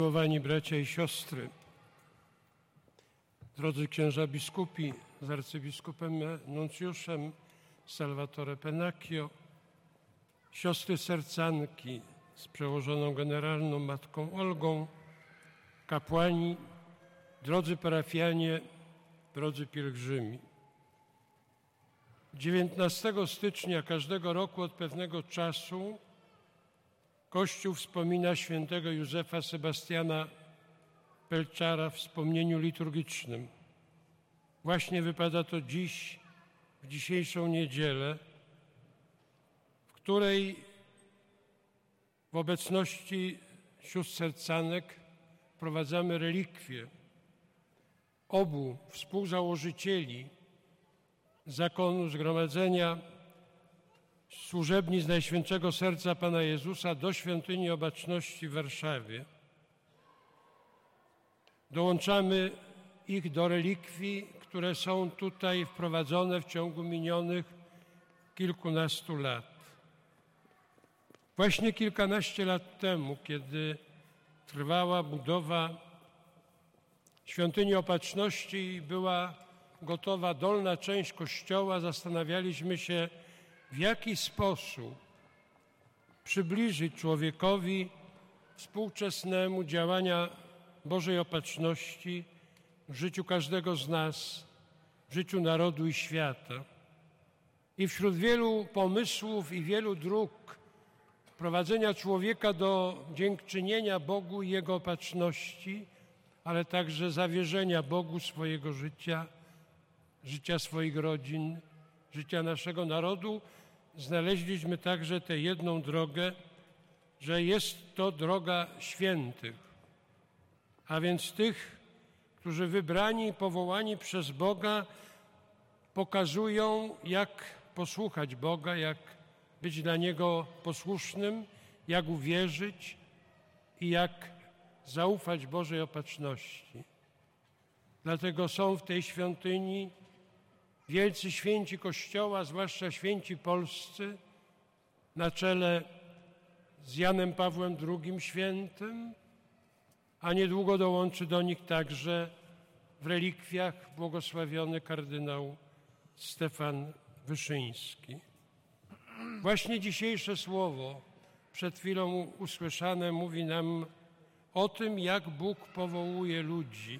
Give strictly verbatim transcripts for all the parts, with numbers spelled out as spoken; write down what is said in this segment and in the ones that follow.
Miłowani bracia i siostry, drodzy księża biskupi z arcybiskupem nuncjuszem Salvatore Pennacchio, siostry sercanki z przełożoną generalną matką Olgą, kapłani, drodzy parafianie, drodzy pielgrzymi. dziewiętnastego stycznia każdego roku od pewnego czasu Kościół wspomina świętego Józefa Sebastiana Pelczara w wspomnieniu liturgicznym. Właśnie wypada to dziś, w dzisiejszą niedzielę, w której w obecności sióstr sercanek wprowadzamy relikwie obu współzałożycieli zakonu Zgromadzenia Służebnic Najświętszego Serca Pana Jezusa do Świątyni Obaczności w Warszawie. Dołączamy ich do relikwii, które są tutaj wprowadzone w ciągu minionych kilkunastu lat. Właśnie kilkanaście lat temu, kiedy trwała budowa Świątyni Opatrzności i była gotowa dolna część kościoła, zastanawialiśmy się, w jaki sposób przybliżyć człowiekowi współczesnemu działania Bożej Opatrzności w życiu każdego z nas, w życiu narodu i świata. I wśród wielu pomysłów i wielu dróg prowadzenia człowieka do dziękczynienia Bogu i Jego opatrzności, ale także zawierzenia Bogu swojego życia, życia swoich rodzin, życia naszego narodu, znaleźliśmy także tę jedną drogę, że jest to droga świętych, a więc tych, którzy wybrani i powołani przez Boga pokazują, jak posłuchać Boga, jak być dla Niego posłusznym, jak uwierzyć i jak zaufać Bożej opatrzności. Dlatego są w tej świątyni wielcy święci Kościoła, zwłaszcza święci polscy, na czele z Janem Pawłem drugim świętym, a niedługo dołączy do nich także w relikwiach błogosławiony kardynał Stefan Wyszyński. Właśnie dzisiejsze słowo, przed chwilą usłyszane, mówi nam o tym, jak Bóg powołuje ludzi.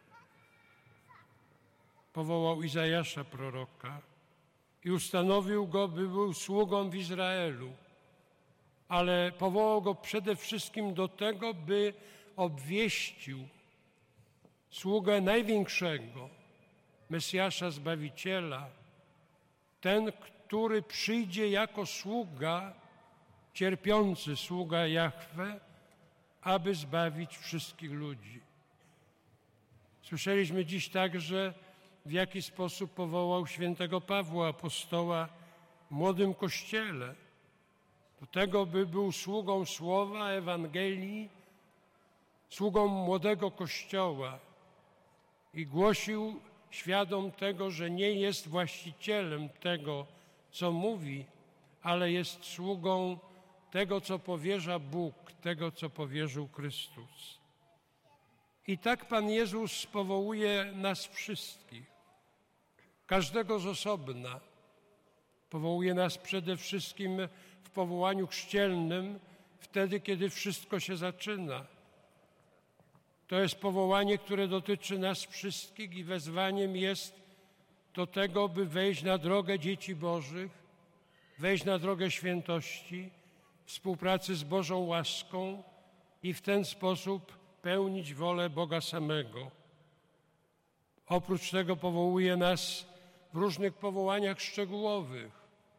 Powołał Izajasza proroka i ustanowił go, by był sługą w Izraelu, ale powołał go przede wszystkim do tego, by obwieścił sługę największego, Mesjasza Zbawiciela, ten, który przyjdzie jako sługa, cierpiący sługa Jahwe, aby zbawić wszystkich ludzi. Słyszeliśmy dziś także, w jaki sposób powołał świętego Pawła apostoła w młodym Kościele, do tego, by był sługą Słowa, Ewangelii, sługą młodego Kościoła i głosił, świadom tego, że nie jest właścicielem tego, co mówi, ale jest sługą tego, co powierza Bóg, tego, co powierzył Chrystus. I tak Pan Jezus powołuje nas wszystkich, każdego z osobna. Powołuje nas przede wszystkim w powołaniu chrzcielnym, wtedy, kiedy wszystko się zaczyna. To jest powołanie, które dotyczy nas wszystkich i wezwaniem jest do tego, by wejść na drogę dzieci Bożych, wejść na drogę świętości, współpracy z Bożą łaską i w ten sposób pełnić wolę Boga samego. Oprócz tego powołuje nas w różnych powołaniach szczegółowych.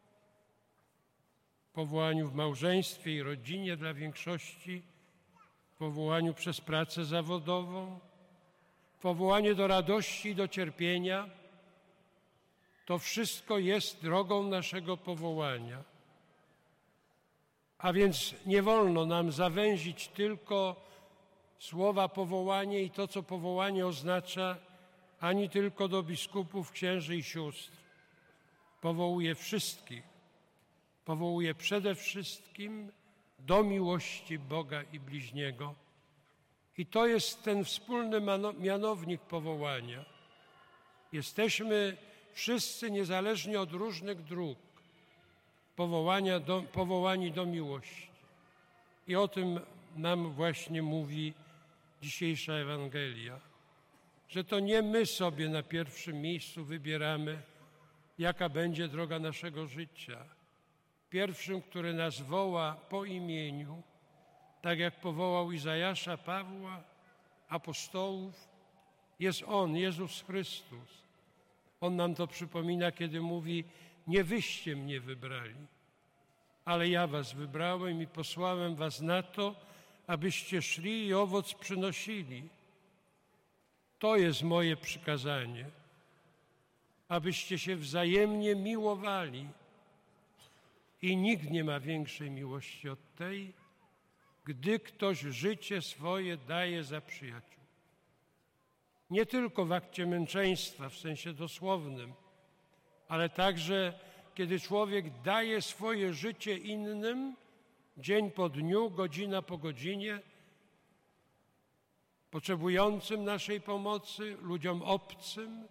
W powołaniu w małżeństwie i rodzinie dla większości, w powołaniu przez pracę zawodową, powołanie do radości i do cierpienia. To wszystko jest drogą naszego powołania. A więc nie wolno nam zawęzić tylko słowa powołanie i to, co powołanie oznacza, ani tylko do biskupów, księży i sióstr. Powołuje wszystkich. Powołuje przede wszystkim do miłości Boga i bliźniego I to jest ten wspólny mianownik powołania. Jesteśmy wszyscy, niezależnie od różnych dróg, powołania do, powołani do miłości. I o tym nam właśnie mówi dzisiejsza Ewangelia, że to nie my sobie na pierwszym miejscu wybieramy, jaka będzie droga naszego życia. Pierwszym, który nas woła po imieniu, tak jak powołał Izajasza, Pawła, apostołów, jest On, Jezus Chrystus. On nam to przypomina, kiedy mówi: nie wyście mnie wybrali, ale ja was wybrałem i posłałem was na to, abyście szli i owoc przynosili. To jest moje przykazanie, abyście się wzajemnie miłowali. I nikt nie ma większej miłości od tej, gdy ktoś życie swoje daje za przyjaciół. Nie tylko w akcie męczeństwa w sensie dosłownym, ale także kiedy człowiek daje swoje życie innym, dzień po dniu, godzina po godzinie, potrzebującym naszej pomocy, ludziom obcym,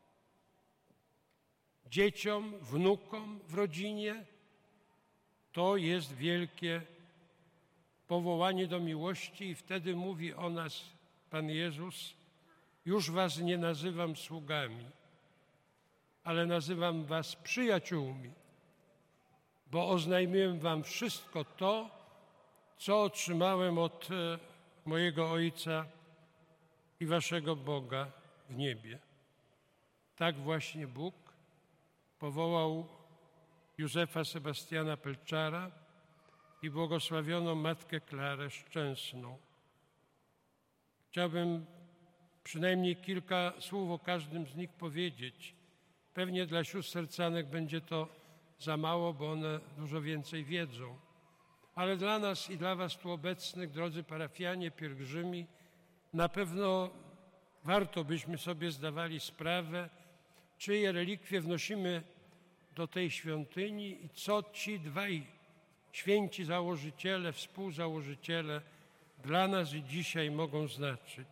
dzieciom, wnukom w rodzinie, to jest wielkie powołanie do miłości i wtedy mówi o nas Pan Jezus: już was nie nazywam sługami, ale nazywam was przyjaciółmi, bo oznajmiłem wam wszystko to, co otrzymałem od mojego Ojca i waszego Boga w niebie. Tak właśnie Bóg powołał Józefa Sebastiana Pelczara i błogosławioną Matkę Klarę Szczęsną. Chciałbym przynajmniej kilka słów o każdym z nich powiedzieć. Pewnie dla sióstr sercanek będzie to za mało, bo one dużo więcej wiedzą. Ale dla nas i dla was tu obecnych, drodzy parafianie, pielgrzymi, na pewno warto byśmy sobie zdawali sprawę, czyje relikwie wnosimy do tej świątyni i co ci dwaj święci założyciele, współzałożyciele dla nas i dzisiaj mogą znaczyć.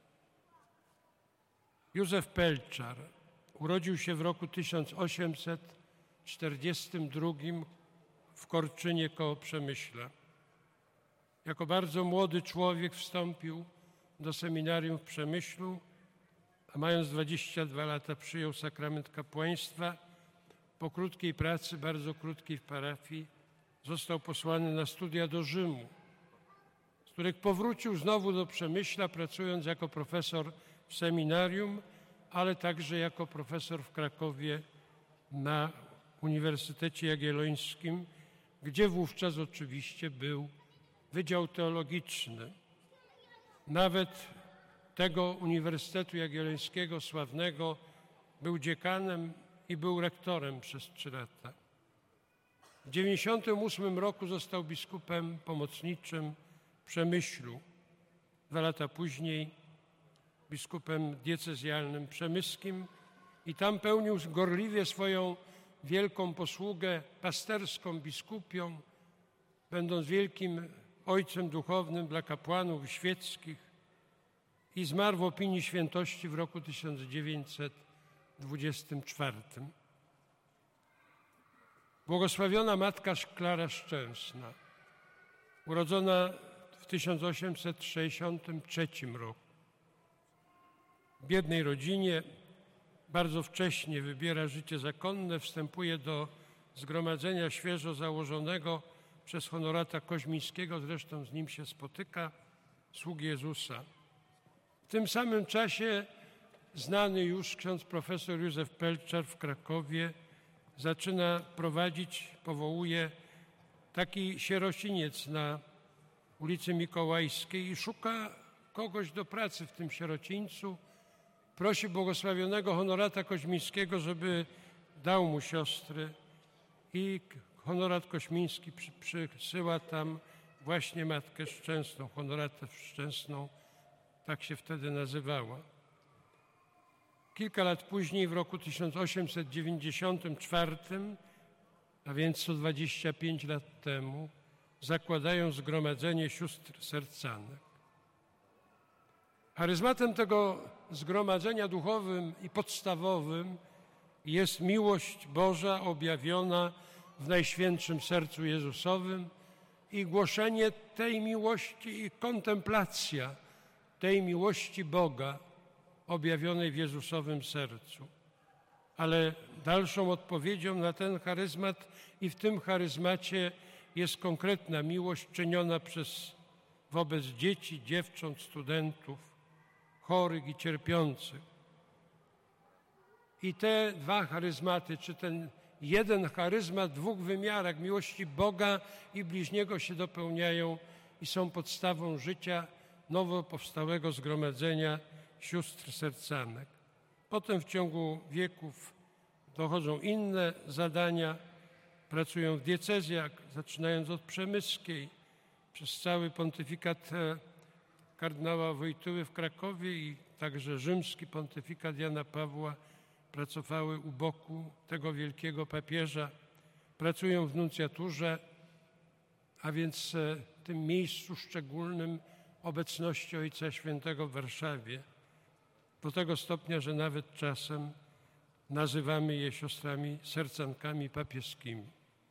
Józef Pelczar urodził się w roku tysiąc osiemset czterdziestym drugim w Korczynie koło Przemyśla. Jako bardzo młody człowiek wstąpił do seminarium w Przemyślu, a mając dwadzieścia dwa lata przyjął sakrament kapłaństwa. Po krótkiej pracy, bardzo krótkiej w parafii, został posłany na studia do Rzymu, z których powrócił znowu do Przemyśla, pracując jako profesor w seminarium, ale także jako profesor w Krakowie na Uniwersytecie Jagiellońskim, gdzie wówczas oczywiście był Wydział Teologiczny. Nawet tego Uniwersytetu Jagiellońskiego sławnego był dziekanem i był rektorem przez trzy lata. W dziewięćdziesiątym ósmym roku został biskupem pomocniczym w Przemyślu. Dwa lata później biskupem diecezjalnym przemyskim i tam pełnił gorliwie swoją wielką posługę pasterską, biskupią, będąc wielkim ojcem duchownym dla kapłanów świeckich i zmarł w opinii świętości w roku tysiąc dziewięćset dwudziestym czwartym. Błogosławiona Matka Klara Szczęsna, urodzona w tysiąc osiemset sześćdziesiątym trzecim roku. W biednej rodzinie bardzo wcześnie wybiera życie zakonne, wstępuje do zgromadzenia świeżo założonego przez honorata Koźmińskiego, zresztą z nim się spotyka, sług Jezusa. W tym samym czasie znany już ksiądz profesor Józef Pelczar w Krakowie zaczyna prowadzić, powołuje taki sierociniec na ulicy Mikołajskiej i szuka kogoś do pracy w tym sierocińcu. Prosi błogosławionego honorata Koźmińskiego, żeby dał mu siostry i honorat Koźmiński przy, przysyła tam właśnie Matkę Szczęsną, honoratę Szczęsną, tak się wtedy nazywała. Kilka lat później, w roku tysiąc osiemset dziewięćdziesiątym czwartym, a więc sto dwadzieścia pięć lat temu, zakładają Zgromadzenie Sióstr Sercanek. Charyzmatem tego zgromadzenia duchowym i podstawowym jest miłość Boża objawiona w Najświętszym Sercu Jezusowym i głoszenie tej miłości i kontemplacja tej miłości Boga objawionej w Jezusowym sercu. Ale dalszą odpowiedzią na ten charyzmat i w tym charyzmacie jest konkretna miłość czyniona przez wobec dzieci, dziewcząt, studentów, chorych i cierpiących. I te dwa charyzmaty, czy ten jeden charyzmat w dwóch wymiarach miłości Boga i bliźniego się dopełniają i są podstawą życia nowo powstałego zgromadzenia sióstr sercanek. Potem w ciągu wieków dochodzą inne zadania, pracują w diecezjach, zaczynając od przemyskiej, przez cały pontyfikat kardynała Wojtyły w Krakowie i także rzymski pontyfikat Jana Pawła pracowały u boku tego wielkiego papieża. Pracują w nuncjaturze, a więc w tym miejscu szczególnym obecności Ojca Świętego w Warszawie. Do tego stopnia, że nawet czasem nazywamy je siostrami sercankami papieskimi.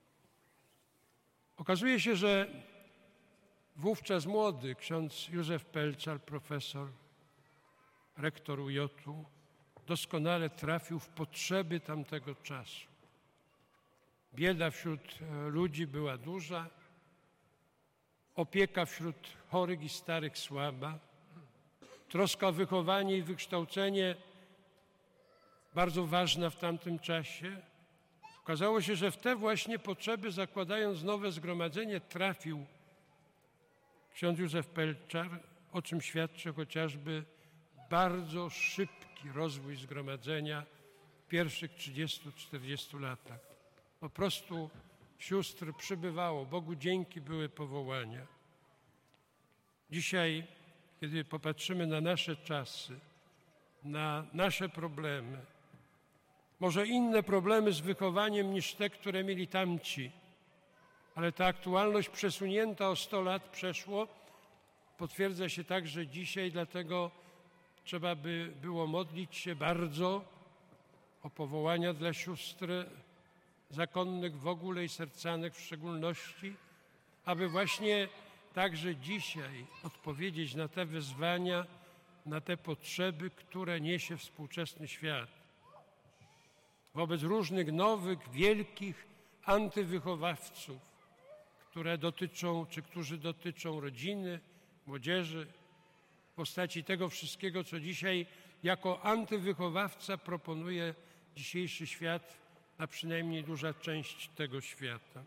Okazuje się, że wówczas młody ksiądz Józef Pelczar, profesor, rektor U J-u, doskonale trafił w potrzeby tamtego czasu. Bieda wśród ludzi była duża, opieka wśród chorych i starych słaba, troska o wychowanie i wykształcenie bardzo ważna w tamtym czasie. Okazało się, że w te właśnie potrzeby, zakładając nowe zgromadzenie, trafił ksiądz Józef Pelczar, o czym świadczy chociażby bardzo szybki rozwój zgromadzenia w pierwszych trzydziestu czterdziestu latach. Po prostu sióstr przybywało, Bogu dzięki były powołania. Dzisiaj, kiedy popatrzymy na nasze czasy, na nasze problemy, może inne problemy z wychowaniem niż te, które mieli tamci, ale ta aktualność przesunięta o sto lat przeszło, potwierdza się także dzisiaj, dlatego trzeba by było modlić się bardzo o powołania dla sióstr zakonnych w ogóle i sercanek w szczególności, aby właśnie także dzisiaj odpowiedzieć na te wyzwania, na te potrzeby, które niesie współczesny świat. Wobec różnych nowych, wielkich antywychowawców, które dotyczą, czy którzy dotyczą rodziny, młodzieży, w postaci tego wszystkiego, co dzisiaj jako antywychowawca proponuje dzisiejszy świat, a przynajmniej duża część tego świata.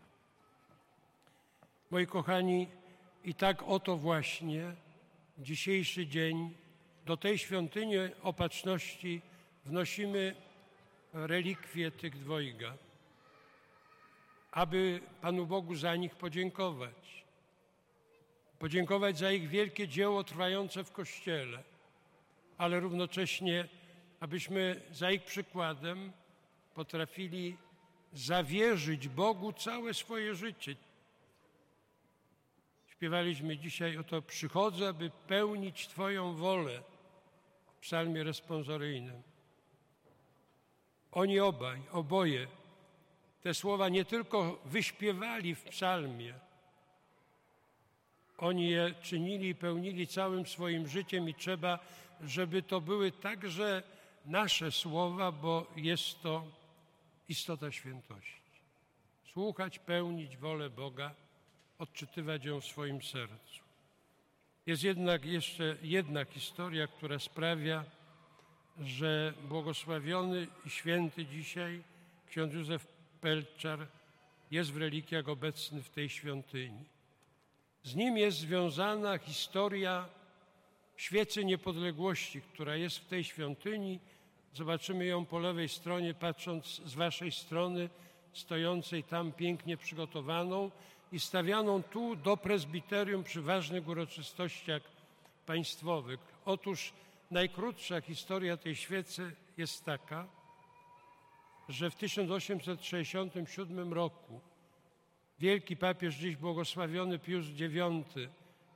Moi kochani, i tak oto właśnie dzisiejszy dzień do tej świątyni opatrzności wnosimy relikwie tych dwojga, aby Panu Bogu za nich podziękować. Podziękować za ich wielkie dzieło trwające w Kościele, ale równocześnie, abyśmy za ich przykładem potrafili zawierzyć Bogu całe swoje życie. Śpiewaliśmy dzisiaj oto przychodzę, aby pełnić Twoją wolę w psalmie responsoryjnym. Oni obaj, oboje te słowa nie tylko wyśpiewali w psalmie, oni je czynili i pełnili całym swoim życiem i trzeba, żeby to były także nasze słowa, bo jest to istota świętości. Słuchać, pełnić wolę Boga, odczytywać ją w swoim sercu. Jest jednak jeszcze jedna historia, która sprawia, że błogosławiony i święty dzisiaj ksiądz Józef Pelczar jest w relikwiach obecny w tej świątyni. Z nim jest związana historia świecy niepodległości, która jest w tej świątyni. Zobaczymy ją po lewej stronie, patrząc z waszej strony, stojącej tam pięknie przygotowaną i stawianą tu do prezbiterium przy ważnych uroczystościach państwowych. Otóż najkrótsza historia tej świecy jest taka, że w tysiąc osiemset sześćdziesiątym siódmym roku wielki papież, dziś błogosławiony Pius dziewiąty,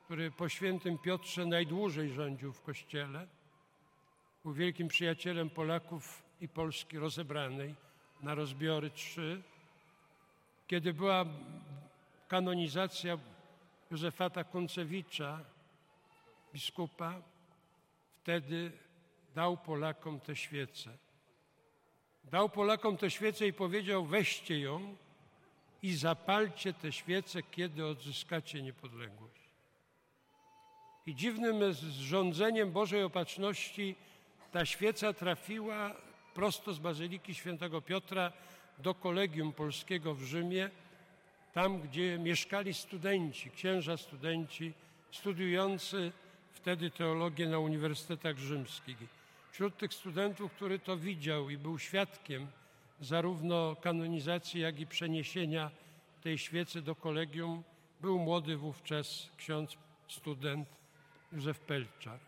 który po świętym Piotrze najdłużej rządził w Kościele. Był wielkim przyjacielem Polaków i Polski rozebranej na rozbiory trzy. Kiedy była kanonizacja Józefata Kuncewicza, biskupa, wtedy dał Polakom tę świecę. Dał Polakom tę świecę i powiedział: weźcie ją i zapalcie tę świecę, kiedy odzyskacie niepodległość. I dziwnym zrządzeniem Bożej Opatrzności ta świeca trafiła prosto z Bazyliki Świętego Piotra do Kolegium Polskiego w Rzymie, tam gdzie mieszkali studenci, księża studenci studiujący wtedy teologię na uniwersytetach rzymskich. Wśród tych studentów, który to widział i był świadkiem zarówno kanonizacji, jak i przeniesienia tej świecy do kolegium, był młody wówczas ksiądz student Józef Pelczar.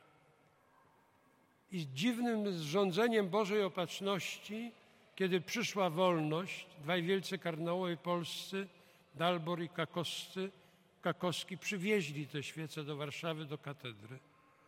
I dziwnym zrządzeniem Bożej Opatrzności, kiedy przyszła wolność, dwaj wielcy kardynałowie polscy, Dalbor i Kakowscy, Kakowski, przywieźli tę świecę do Warszawy, do katedry.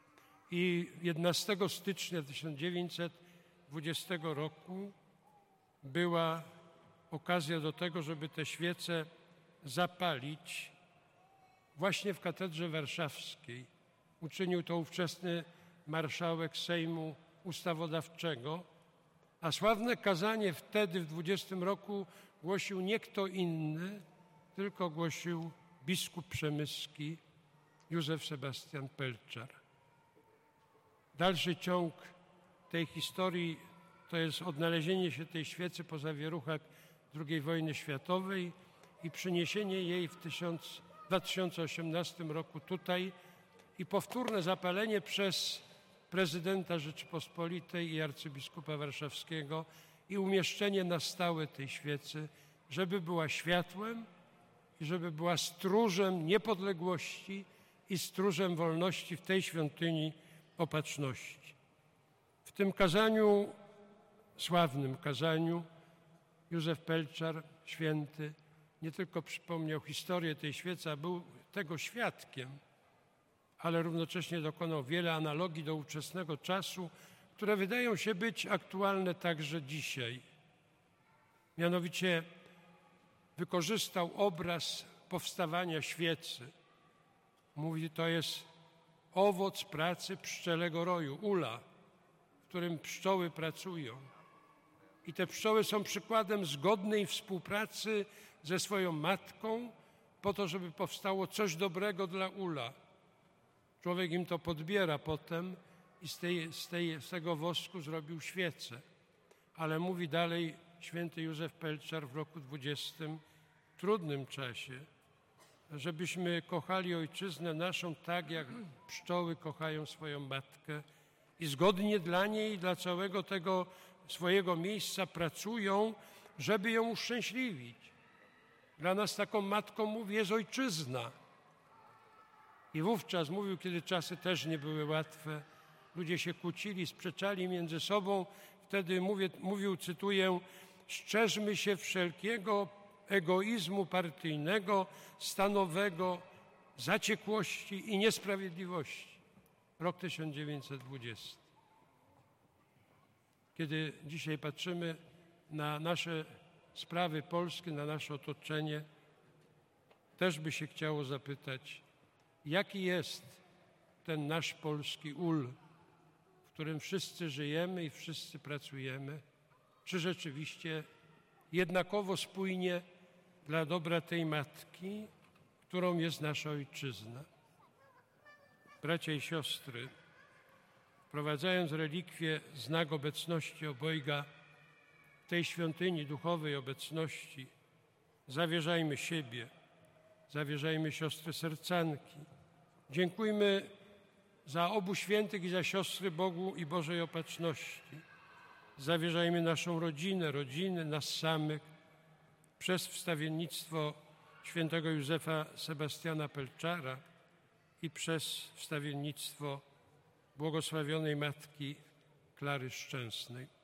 I jedenastego stycznia tysiąc dziewięćset dwudziestego roku była okazja do tego, żeby tę świecę zapalić właśnie w katedrze warszawskiej. Uczynił to ówczesny marszałek Sejmu Ustawodawczego, a sławne kazanie wtedy w dwudziestym roku głosił nie kto inny, tylko głosił biskup przemyski Józef Sebastian Pelczar. Dalszy ciąg tej historii to jest odnalezienie się tej świecy po zawieruchach drugiej wojny światowej i przyniesienie jej w dwa tysiące osiemnastym roku tutaj i powtórne zapalenie przez prezydenta Rzeczypospolitej i arcybiskupa warszawskiego i umieszczenie na stałe tej świecy, żeby była światłem i żeby była stróżem niepodległości i stróżem wolności w tej świątyni Opatrzności. W tym kazaniu, sławnym kazaniu, Józef Pelczar, święty, nie tylko przypomniał historię tej świecy, a był tego świadkiem, ale równocześnie dokonał wiele analogii do ówczesnego czasu, które wydają się być aktualne także dzisiaj. Mianowicie wykorzystał obraz powstawania świecy. Mówi, to jest owoc pracy pszczelego roju, ula, w którym pszczoły pracują. I te pszczoły są przykładem zgodnej współpracy ze swoją matką po to, żeby powstało coś dobrego dla ula. Człowiek im to podbiera potem i z, tej, z, tej, z tego wosku zrobił świecę. Ale mówi dalej święty Józef Pelczar w roku dwudziestym, trudnym czasie, żebyśmy kochali ojczyznę naszą tak, jak pszczoły kochają swoją matkę i zgodnie dla niej i dla całego tego swojego miejsca pracują, żeby ją uszczęśliwić. Dla nas taką matką, mówi, jest ojczyzna. I wówczas mówił, kiedy czasy też nie były łatwe, ludzie się kłócili, sprzeczali między sobą, wtedy mówię, mówił, cytuję, strzeżmy się wszelkiego egoizmu partyjnego, stanowego, zaciekłości i niesprawiedliwości. Rok tysiąc dziewięćset dwudziesty. Kiedy dzisiaj patrzymy na nasze sprawy polskie, na nasze otoczenie, też by się chciało zapytać, jaki jest ten nasz polski ul, w którym wszyscy żyjemy i wszyscy pracujemy, czy rzeczywiście jednakowo spójnie dla dobra tej matki, którą jest nasza ojczyzna. Bracia i siostry, wprowadzając relikwie znak obecności obojga w tej świątyni duchowej obecności, zawierzajmy siebie, zawierzajmy siostry sercanki. Dziękujmy za obu świętych i za siostry Bogu i Bożej Opatrzności. Zawierzajmy naszą rodzinę, rodziny, nas samych przez wstawiennictwo świętego Józefa Sebastiana Pelczara i przez wstawiennictwo błogosławionej Matki Klary Szczęsnej.